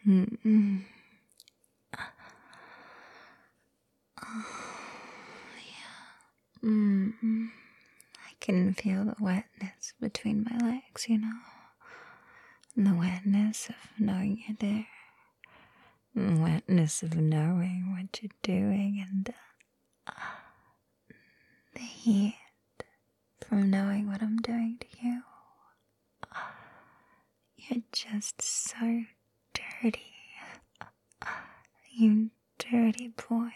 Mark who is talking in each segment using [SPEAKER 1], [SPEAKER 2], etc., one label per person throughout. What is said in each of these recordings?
[SPEAKER 1] Mm-mm. Mm-mm. I can feel the wetness between my legs, you know? The wetness of knowing you're there. The wetness of knowing what you're doing, and the heat from knowing what I'm doing to you. You're just so dirty. You dirty boy.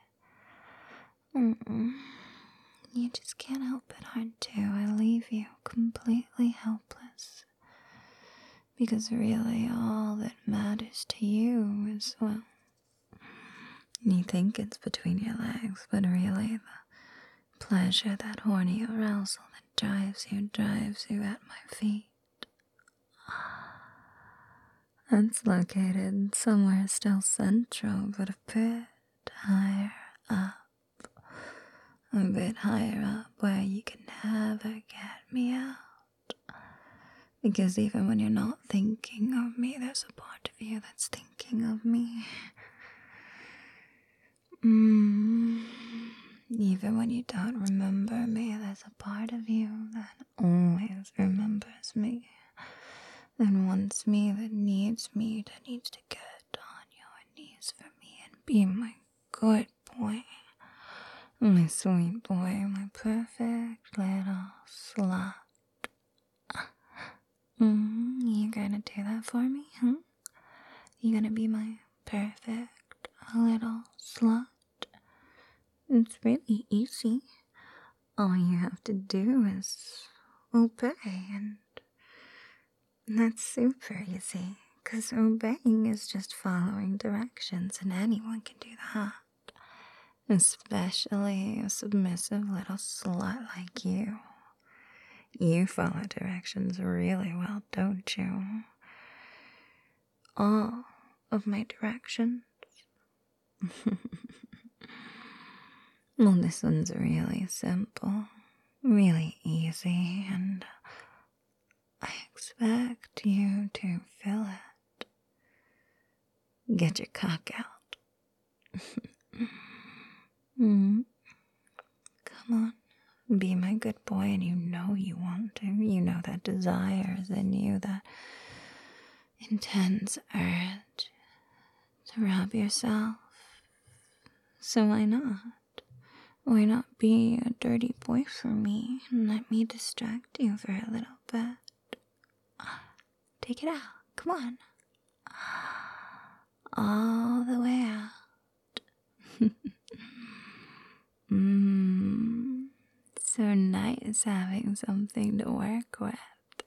[SPEAKER 1] You just can't help it, aren't you? I leave you completely helpless. Because really all that matters to you is, well, you think it's between your legs, but really the pleasure, that horny arousal that drives you at my feet. That's located somewhere still central, but a bit higher up. A bit higher up where you can never get me out. Because even when you're not thinking of me, there's a part of you that's thinking of me. Even when you don't remember me, there's a part of you that always remembers me. That wants me, that needs to get on your knees for me and be my good boy. My sweet boy, my perfect little slut. You gonna do that for me, huh? You gonna be my perfect little slut? It's really easy. All you have to do is obey, and that's super easy. 'Cause obeying is just following directions, and anyone can do that. Especially a submissive little slut like you. You follow directions really well, don't you? All of my directions. Well, this one's really simple, really easy, and I expect you to feel it. Get your cock out. Come on, be my good boy, and you know you want to. You know that desire is in you, that intense urge to rub yourself. So why not? Why not be a dirty boy for me and let me distract you for a little bit? Take it out. Come on. All the way out. So nice having something to work with.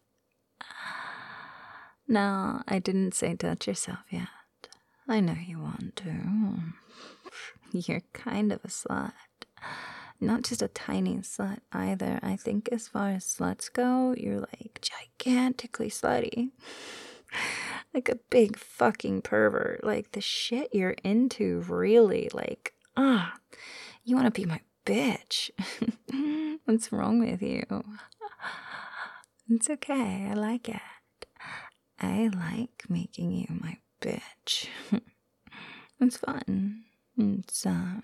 [SPEAKER 1] No, I didn't say touch yourself yet. I know you want to. You're kind of a slut. Not just a tiny slut either. I think as far as sluts go, you're like gigantically slutty. Like a big fucking pervert. Like the shit you're into, really. Like, you want to be my bitch. What's wrong with you? It's okay. I like it. I like making you my bitch. It's fun. It's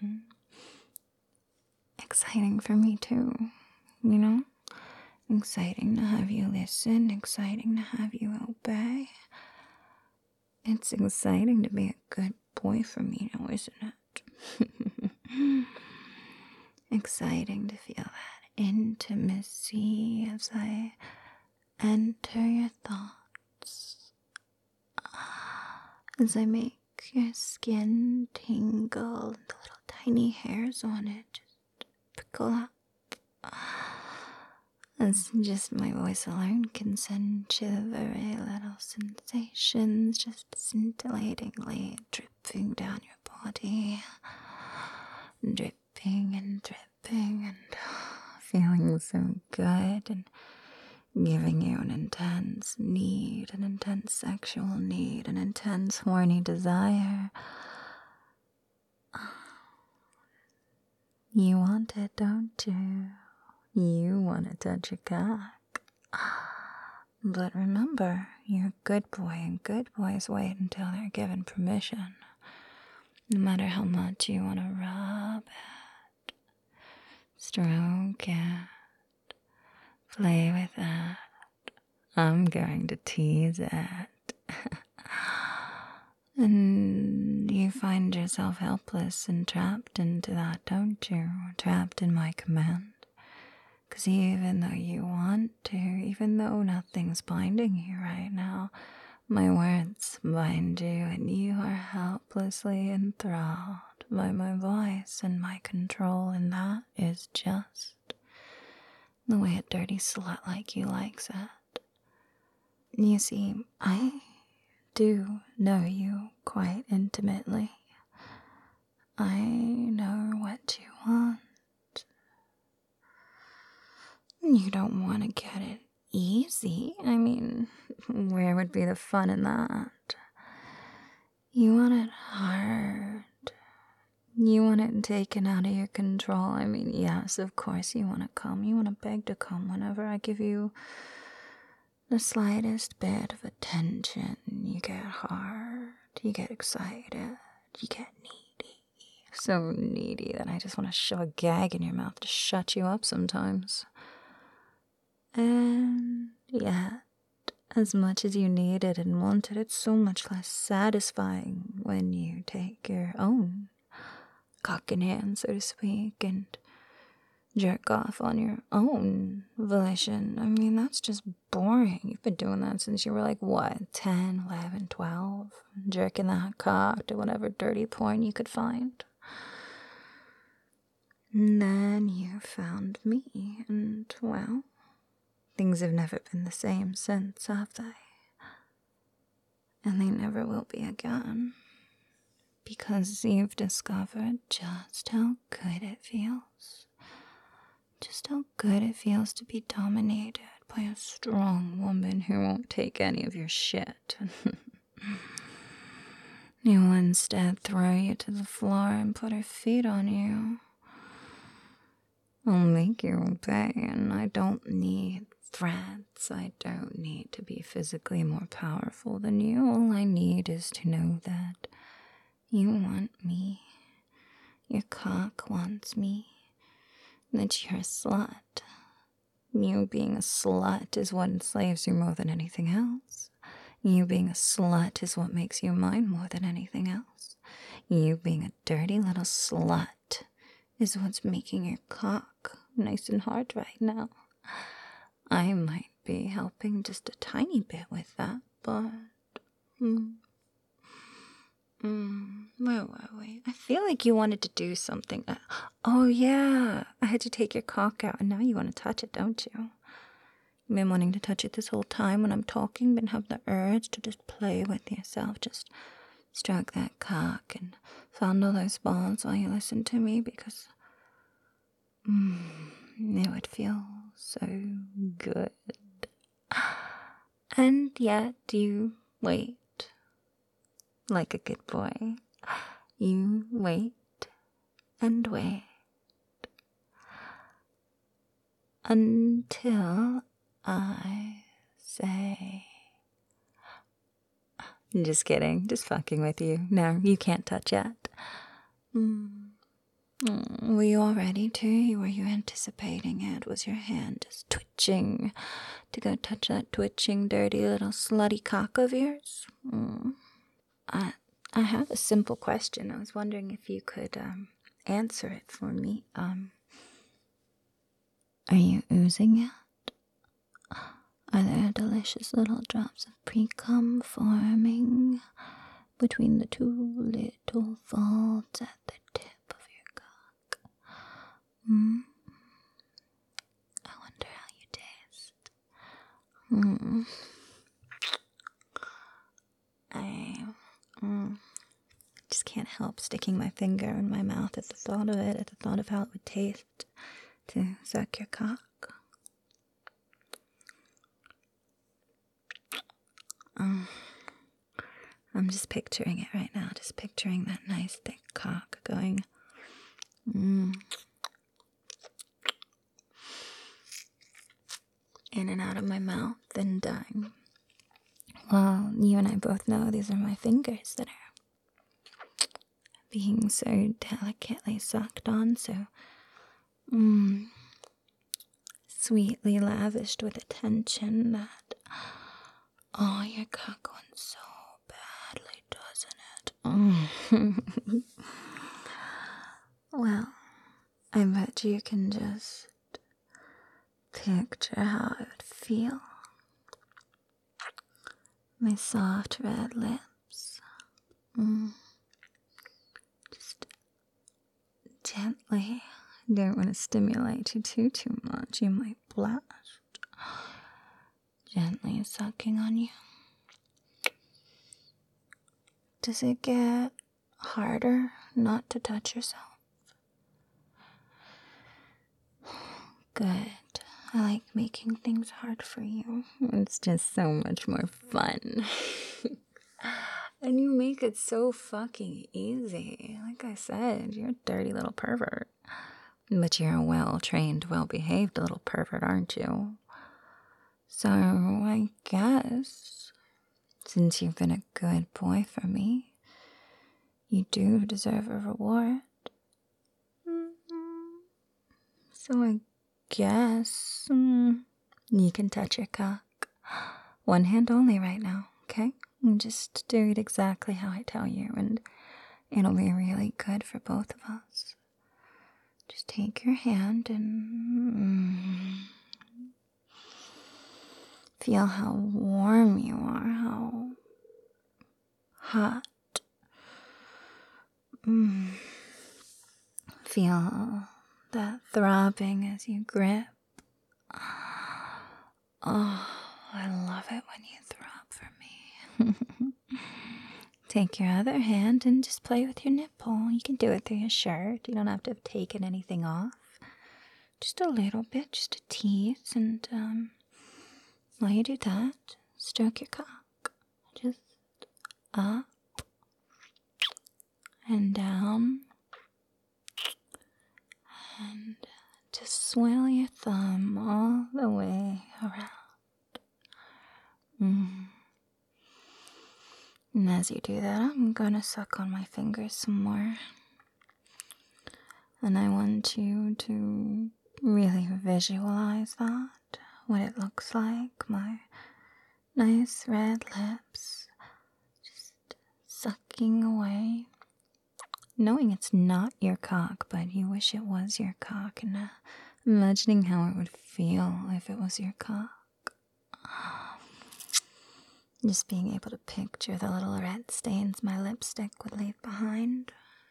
[SPEAKER 1] exciting for me too, you know? Exciting to have you listen, exciting to have you obey. It's exciting to be a good boy for me now, isn't it? Exciting to feel that intimacy as I enter your thoughts. As I make your skin tingle and the little tiny hairs on it just prickle up. As just my voice alone can send shivery little sensations just scintillatingly dripping down your body. Dripping and dripping and feeling so good and giving you an intense need, an intense sexual need, an intense horny desire. You want it, don't you? You want to touch your cock. But remember, you're a good boy, and good boys wait until they're given permission. No matter how much you want to rub it, stroke it, play with it, I'm going to tease it. And you find yourself helpless and trapped into that, don't you? Trapped in my command. 'Cause even though you want to, even though nothing's binding you right now, my words bind you, and you are helplessly enthralled by my voice and my control, and that is just the way a dirty slut like you likes it. You see, I do know you quite intimately. I know what you want. You don't want to get it easy. I mean, where would be the fun in that? You want it hard. You want it taken out of your control. I mean, yes, of course you want to come. You want to beg to come whenever I give you the slightest bit of attention. You get hard. You get excited. You get needy. So needy that I just want to shove a gag in your mouth to shut you up sometimes. And yet, as much as you need it and want it, it's so much less satisfying when you take your own cock in hand, so to speak, and jerk off on your own volition. I mean, that's just boring. You've been doing that since you were like, what, 10, 11, 12? Jerking that cock to whatever dirty porn you could find. And then you found me, and well, things have never been the same since, have they? And they never will be again. Because you've discovered just how good it feels. Just how good it feels to be dominated by a strong woman who won't take any of your shit. Who will instead throw you to the floor and put her feet on you. I'll make you obey, and I don't need threats. I don't need to be physically more powerful than you. All I need is to know that you want me. Your cock wants me. That you're a slut. You being a slut is what enslaves you more than anything else. You being a slut is what makes you mine more than anything else. You being a dirty little slut is what's making your cock nice and hard right now. I might be helping just a tiny bit with that, but... Where were we? I feel like you wanted to do something. Oh yeah, I had to take your cock out, and now you want to touch it, don't you? You've been wanting to touch it this whole time when I'm talking, been have the urge to just play with yourself, just stroke that cock and fondle those balls while you listen to me, because it would feel so good. And yet you wait. Like a good boy, you wait and wait until I say... Just kidding, just fucking with you. No, you can't touch yet. Were you all ready to? Were you anticipating it? Was your hand just twitching to go touch that twitching, dirty little slutty cock of yours? I have a simple question. I was wondering if you could answer it for me. Are you oozing yet? Are there delicious little drops of pre-cum forming between the two little folds at the tip of your cock? I wonder how you taste. I just can't help sticking my finger in my mouth at the thought of it, at the thought of how it would taste to suck your cock. I'm just picturing it right now, just picturing that nice thick cock going in and out of my mouth, and Well, you and I both know these are my fingers that are being so delicately sucked on, so sweetly lavished with attention that, oh, your cock wants so badly, doesn't it? Well, I bet you can just picture how it would feel. My soft red lips. Just gently. Don't want to stimulate you too much. You might blast. Gently sucking on you. Does it get harder not to touch yourself? Good. I like making things hard for you. It's just so much more fun. And you make it so fucking easy. Like I said, you're a dirty little pervert. But you're a well-trained, well-behaved little pervert, aren't you? So I guess, since you've been a good boy for me, you do deserve a reward. So I guess you can touch your cock. One hand only right now, okay? And just do it exactly how I tell you, and it'll be really good for both of us. Just take your hand and feel how warm you are, how hot. Feel that throbbing as you grip. Oh, I love it when you throb for me. Take your other hand and just play with your nipple. You can do it through your shirt. You don't have to have taken anything off. Just a little bit, just a tease. And while you do that, stroke your cock. Just up and down. And just swirl your thumb all the way around. And as you do that, I'm gonna suck on my fingers some more. And I want you to really visualize that, what it looks like. My nice red lips just sucking away. Knowing it's not your cock, but you wish it was your cock, and imagining how it would feel if it was your cock. Just being able to picture the little red stains my lipstick would leave behind.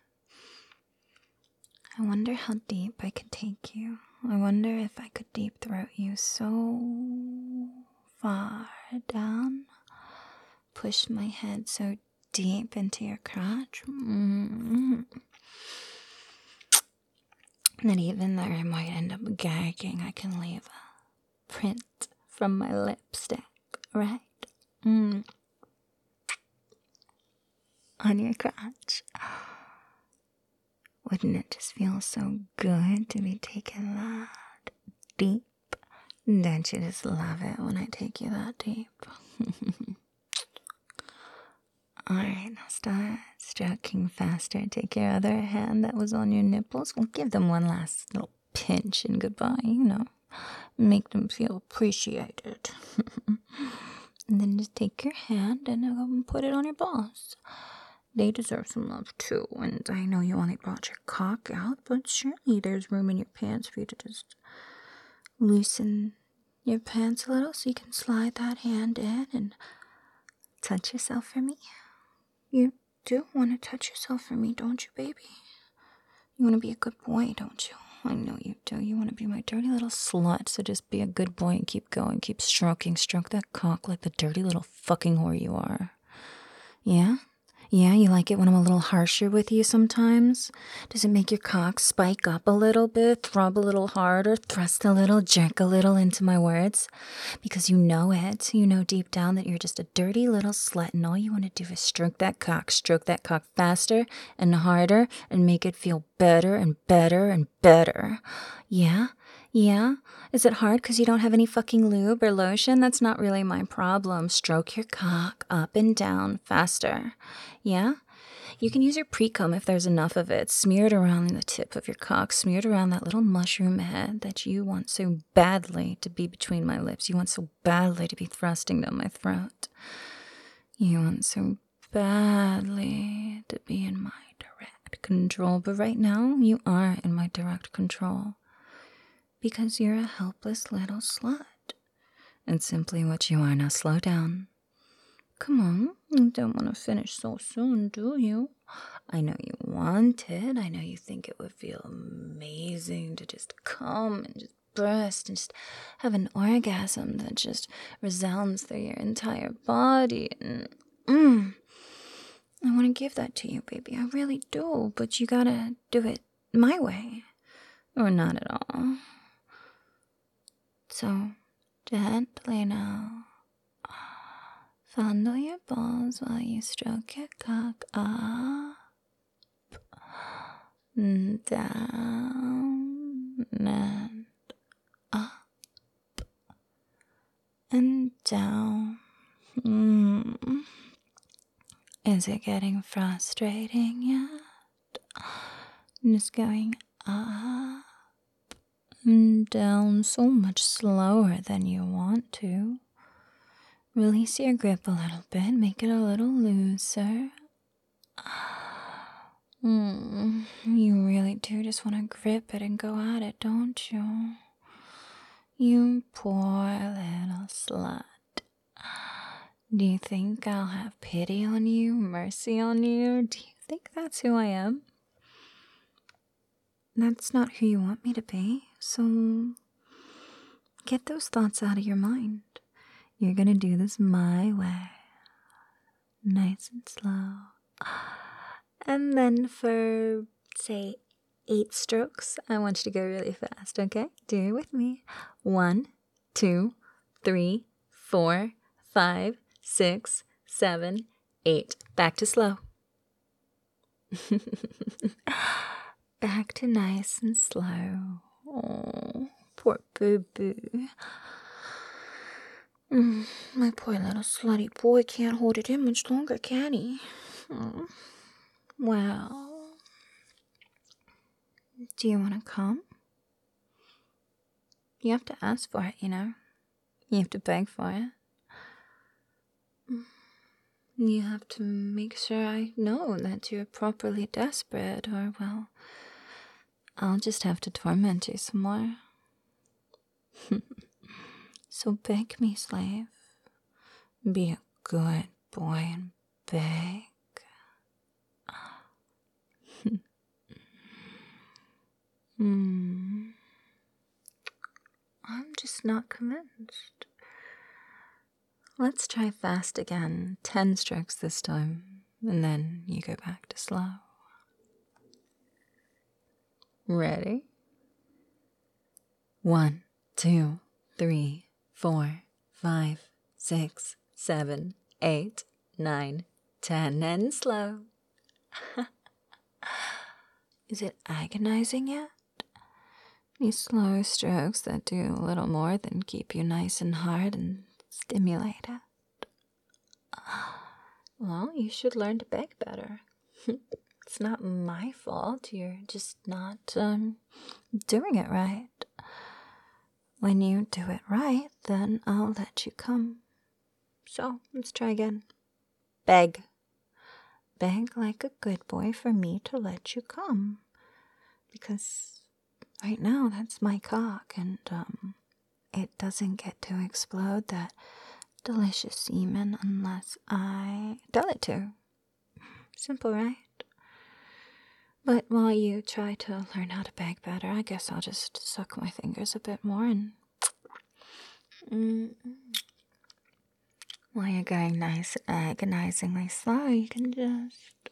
[SPEAKER 1] I wonder how deep I could take you. I wonder if I could deep throat you so far down. Push my head so deep into your crotch. That even though I might end up gagging, I can leave a print from my lipstick, right? On your crotch. Wouldn't it just feel so good to be taken that deep? Don't you just love it when I take you that deep? Alright, now start stroking faster. Take your other hand that was on your nipples. We'll give them one last little pinch and goodbye, you know. Make them feel appreciated. And then just take your hand and put it on your balls. They deserve some love too. And I know you only brought your cock out, but surely there's room in your pants for you to just loosen your pants a little so you can slide that hand in and touch yourself for me. You do want to touch yourself for me, don't you, baby? You want to be a good boy, don't you? I know you do. You want to be my dirty little slut, so just be a good boy and keep going. Keep stroking. Stroke that cock like the dirty little fucking whore you are. Yeah? Yeah, you like it when I'm a little harsher with you sometimes? Does it make your cock spike up a little bit, throb a little harder, thrust a little, jerk a little into my words? Because you know it. You know deep down that you're just a dirty little slut, and all you want to do is stroke that cock faster and harder and make it feel better and better and better. Yeah? Yeah? Is it hard because you don't have any fucking lube or lotion? That's not really my problem. Stroke your cock up and down faster. Yeah? You can use your pre-cum if there's enough of it. Smear it around the tip of your cock. Smear it around that little mushroom head that you want so badly to be between my lips. You want so badly to be thrusting down my throat. You want so badly to be in my direct control. But right now, you are in my direct control. Because you're a helpless little slut. It's simply what you are. Now slow down. Come on, you don't want to finish so soon, do you? I know you want it. I know you think it would feel amazing to just come and just burst and just have an orgasm that just resounds through your entire body. And I want to give that to you, baby. I really do. But you gotta do it my way. Or not at all. So, gently now. Fondle your balls while you stroke your cock up, and down, and up, and down. Is it getting frustrating yet? Just going up and down so much slower than you want to. Release your grip a little bit, make it a little looser. You really do just want to grip it and go at it, don't you? You poor little slut. Do you think I'll have pity on you, mercy on you? Do you think that's who I am? That's not who you want me to be, so get those thoughts out of your mind. You're gonna do this my way. Nice and slow. And then for, say, 8 strokes, I want you to go really fast, okay? Do it with me. 1, 2, 3, 4, 5, 6, 7, 8. Back to slow. Back to nice and slow. Oh, poor boo-boo. My poor little slutty boy can't hold it in much longer, can he? Well, do you want to come? You have to ask for it, you know? You have to beg for it. You have to make sure I know that you're properly desperate, or, well, I'll just have to torment you some more. So beg me, slave. Be a good boy and beg. I'm just not convinced. Let's try fast again. 10 strokes this time, and then you go back to slow. Ready? 1, 2, 3, 4, 5, 6, 7, 8, 9, 10, and slow. Is it agonizing yet? These slow strokes that do a little more than keep you nice and hard and stimulated. Well, you should learn to beg better. It's not my fault. You're just not doing it right. When you do it right, then I'll let you come. So, let's try again. Beg. Beg like a good boy for me to let you come. Because right now, that's my cock, and it doesn't get to explode that delicious semen unless I tell it to. Simple, right? But while you try to learn how to beg better, I guess I'll just suck my fingers a bit more and... While you're going nice, agonizingly slow, you can just...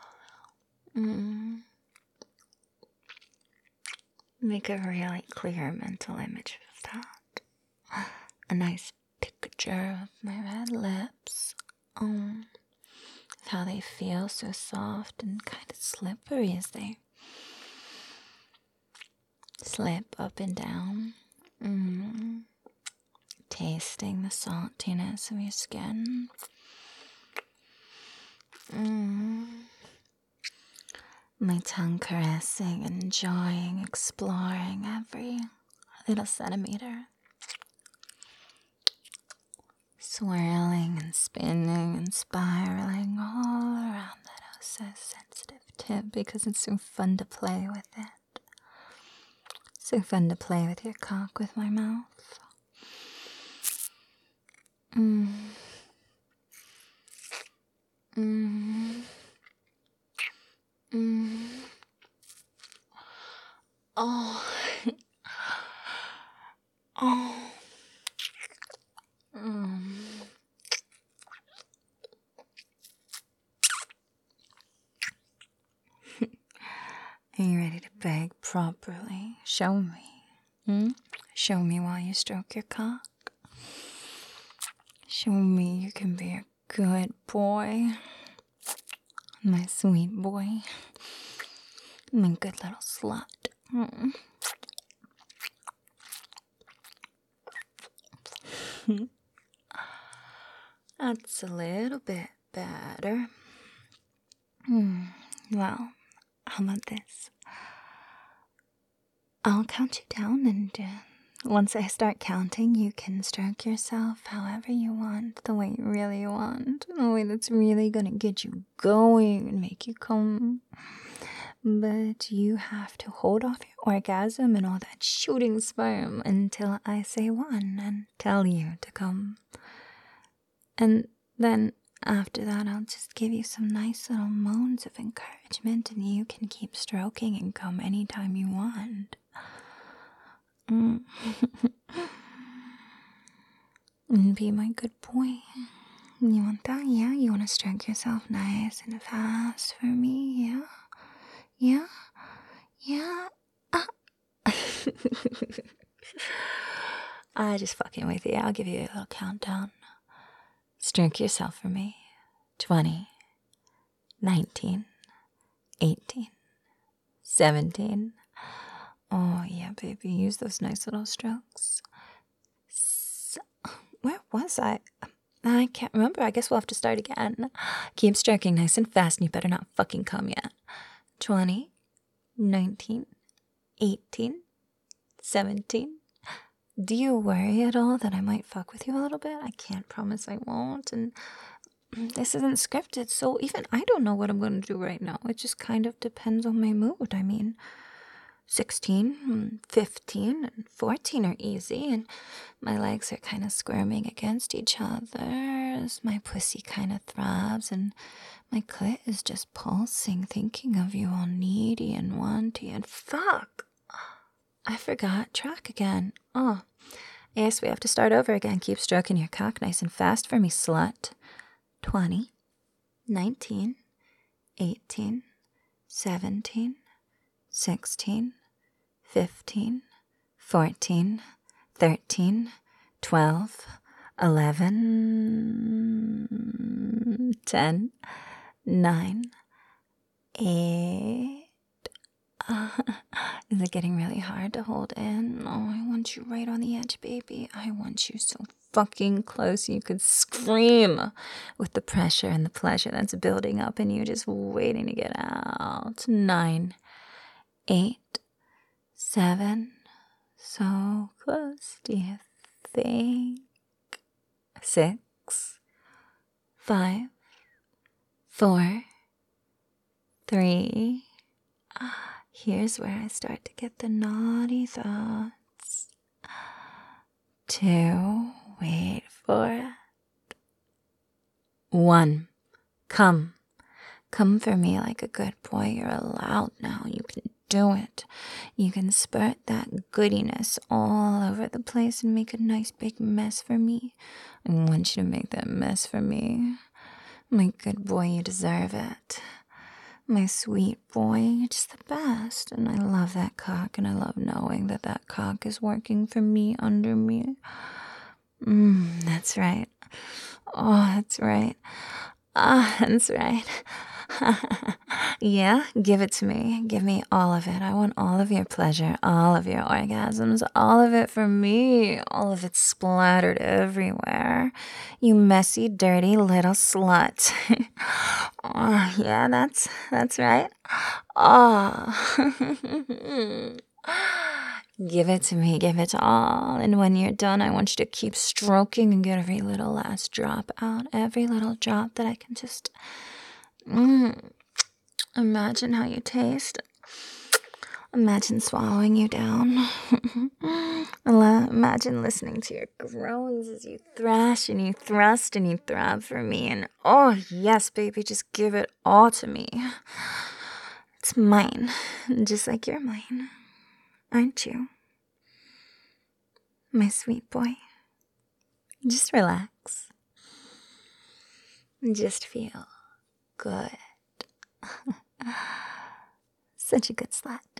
[SPEAKER 1] Make a really clear mental image of that. A nice picture of my red lips. How they feel so soft and kind of slippery as they Slip up and down. Tasting the saltiness of your skin. My tongue caressing, enjoying, exploring every little centimeter. Swirling and spinning and spiraling all around that so sensitive tip because it's so fun to play with it. So fun to play with your cock with my mouth. Oh. Oh. Are you ready to beg properly? Show me. Show me while you stroke your cock. Show me you can be a good boy. My sweet boy. My good little slut. That's a little bit better. Well, how about this? I'll count you down, and once I start counting, you can stroke yourself however you want, the way you really want, the way that's really gonna get you going and make you come. But you have to hold off your orgasm and all that shooting sperm until I say 1 and tell you to come. And then after that, I'll just give you some nice little moans of encouragement, and you can keep stroking and come anytime you want. And be my good boy. You want that? Yeah? You want to stroke yourself nice and fast for me? Yeah? Yeah? Yeah? I just fucking with you. I'll give you a little countdown. Stroke yourself for me. 20, 19, 18, 17. Oh, yeah, baby. Use those nice little strokes. Where was I? I can't remember. I guess we'll have to start again. Keep stroking nice and fast, and you better not fucking come yet. 20, 19, 18, 17. Do you worry at all that I might fuck with you a little bit? I can't promise I won't, and this isn't scripted, so even I don't know what I'm going to do right now. It just kind of depends on my mood. I mean, 16, 15, and 14 are easy, and my legs are kind of squirming against each other as my pussy kind of throbs, and my clit is just pulsing, thinking of you all needy and wanty, and fuck! I forgot track again. Oh, yes, we have to start over again. Keep stroking your cock nice and fast for me, slut. 20, 19, 18, 17, 16, 15, 14, 13, 12, 11, 10, 9, 8. Is it getting really hard to hold in? Oh, I want you right on the edge, baby. I want you so fucking close you could scream with the pressure and the pleasure that's building up in you, just waiting to get out. 9, 8, 7, so close. Do you think? 6, 5, 4, 3. Here's where I start to get the naughty thoughts. 2, wait for it. 1, come. Come for me like a good boy. You're allowed now. You can do it. You can spurt that goodiness all over the place and make a nice big mess for me. I want you to make that mess for me. My good boy, you deserve it. My sweet boy, you're just the best. And I love that cock, and I love knowing that that cock is working for me, under me. That's right. Oh, that's right. Ah, that's right. Yeah, give it to me. Give me all of it. I want all of your pleasure, all of your orgasms, all of it for me, all of it splattered everywhere. You messy, dirty little slut. Oh, yeah, that's right. Oh. Give it to me, give it all. And when you're done, I want you to keep stroking and get every little last drop out. Every little drop that I can just imagine how you taste. Imagine swallowing you down. Imagine listening to your groans as you thrash and you thrust and you throb for me. And oh, yes, baby, just give it all to me. It's mine, just like you're mine. Aren't you? My sweet boy. Just relax. Just feel good. Such a good slut.